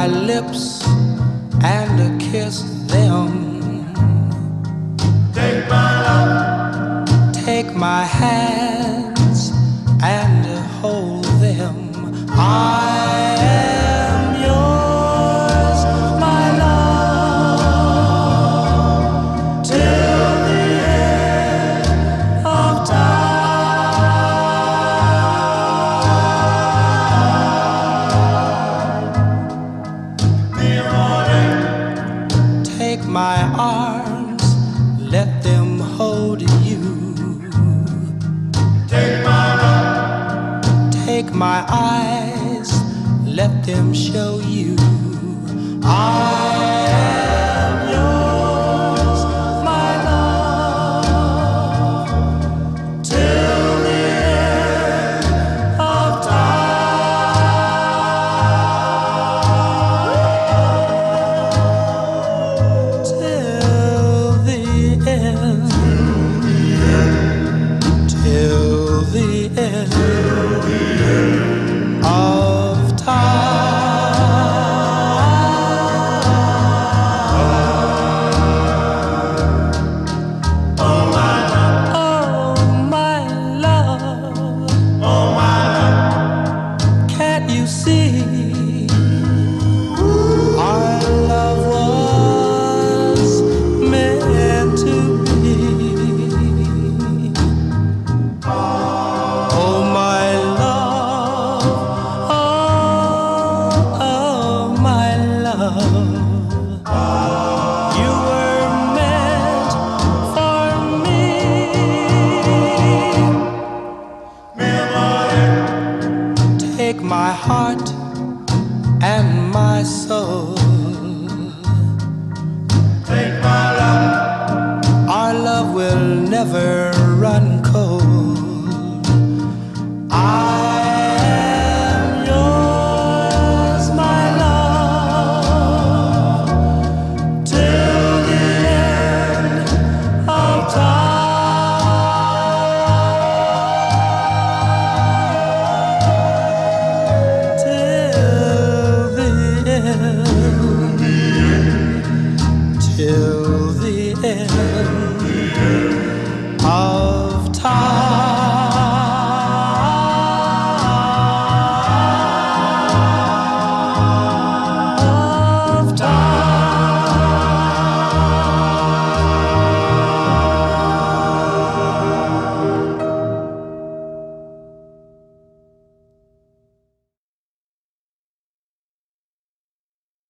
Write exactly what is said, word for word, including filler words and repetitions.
my lips and kiss them. Take my love, take my hands and hold them. I am yours, my love, till the end of time. Take my arms, let them hold you. take my love, Take my eyes, let them show you I am yours, my love, till the end of time. Till the end. Till the end of time. Oh my love, oh my love, oh my love, can't you see? Our love was meant to be. Oh my love, oh, oh my love, you were meant for me. Take my heart and my soul. take my love, Our love will never run cold. I am yours, my love, till the end of time. Till the end. Till the end of time.